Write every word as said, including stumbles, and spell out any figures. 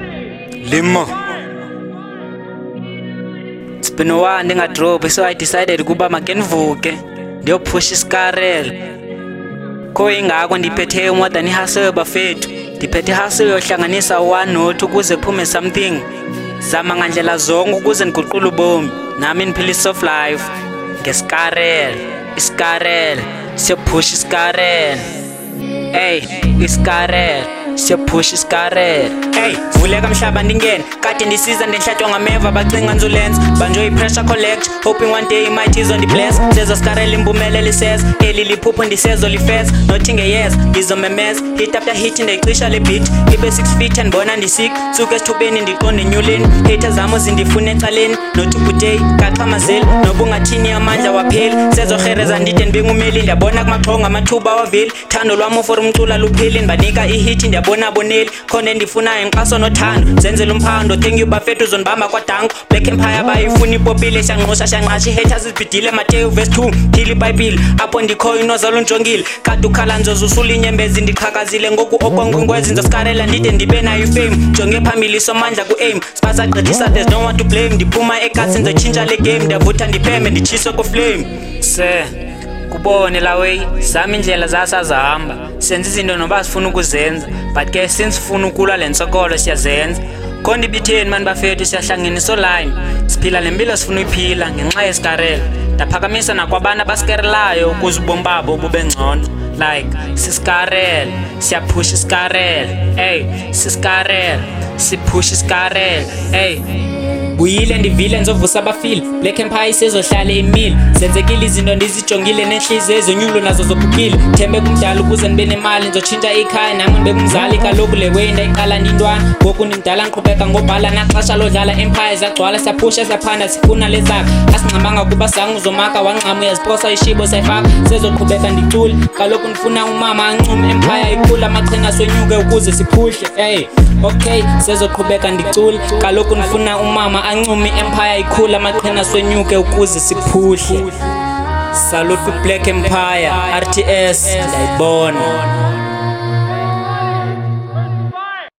Limo. It's been a while ndingadrop, so I decided kuba makenvuke ndiyophusha isikarela. Koyingako ndiphethe more than ihustle bafethu. Ndiphethe ihustle yohlanganisa one note ukuze kuphume something. Zama ngandlela zonke ukuze ndiguqule ubomi. Nami niphilisa of life. Ngesikarela, isikarela, siyophusha isikarela. Hey, isikarela. Siyaphusha isikarela. Hey, vuleka mhlaba ndingene kade ndisiza ndihlatshwa ngameva bacinga nzulenza banjo i-pressure collect hoping one day might is on the bless sezo sikarela impumelelo iseza eli liphupho ndisezo lifeza nothi ngeyeza ngizomemeza hit after hit ndiyicisha le beat ibe six feet and bona ndisik suke esithubeni ndiqonde enyuleni haters zamo zindifuna ecaleni nothi budey kaqhamazeli nobungathini amandla wapheli sezo hereza ndide ndibengumeli ndiyabona kumaxhongo amathuba waveli thando lwami for umcula lupheli ndibanika i-hit ndiyabona boneli khona ndifuna inqaso nothando zenzela umphando thank you bafethu zonibamba kwadango Black Empire bayifuna ipopile shanqosha shanqashi haters izibhidile Matthew verse two phili iBhayibheli apho ndikho inozalo unjongile kade ukhala nzozo usula inyembezi ndiqhakazile ngoku okongwengwezi nzosikarela ndide ndibe nayo ifame jonge phambili somandla ku-aim sibasa gqithisa there's no one to blame ndiphuma ekatsi nzotshintsha le game ndiyavutha ndipheme nditshiswe kuflame se kubone la way zami indlela zasazahamba senza izinto noba sifuna ukuzenza but ke since sifuna ukulwa lensokolo siyazenza khona ibitheni mani bafethu siyahlangene so line siphila lempilo sifuna uyiphila ngenxa yesikarela ndaphakamisa nakwabana basikerelayo ukuze ubomi babo bube ngcono like sisikarela siyaphusha isikarela hey sisikarela siphusha isikarela hey Buyile ndivile nzovusa abafili Black Empire isezohlala emile senzekile izinto ndizijongile nenhliziyo ezonyulo nazo zophukile thembe kumdala ukuze nibe nemali nzotshintsha ikhaya nami ngibe kumzali kaloku le way ndayiqala ndintwana ngoku ndimdala ngiqhubeka ngobhala naxesha lodlala empire zagcwala siyaphusha siyaphanda sifuna lezakhe asingxamanga kuba sangu uzomaka wangxama uyaziposa ishibo sayifaka sezoqhubeka ndicule kaloku ndifuna umama ancume empire ikhula amaqhina sonyuke ukuze siphuhle hey okay sezoqhubeka ndicule kaloku ndifuna umama ancume empire ikhula amaqhina sonyuke ukuze siphuhle salute Black Empire R T S ndayibona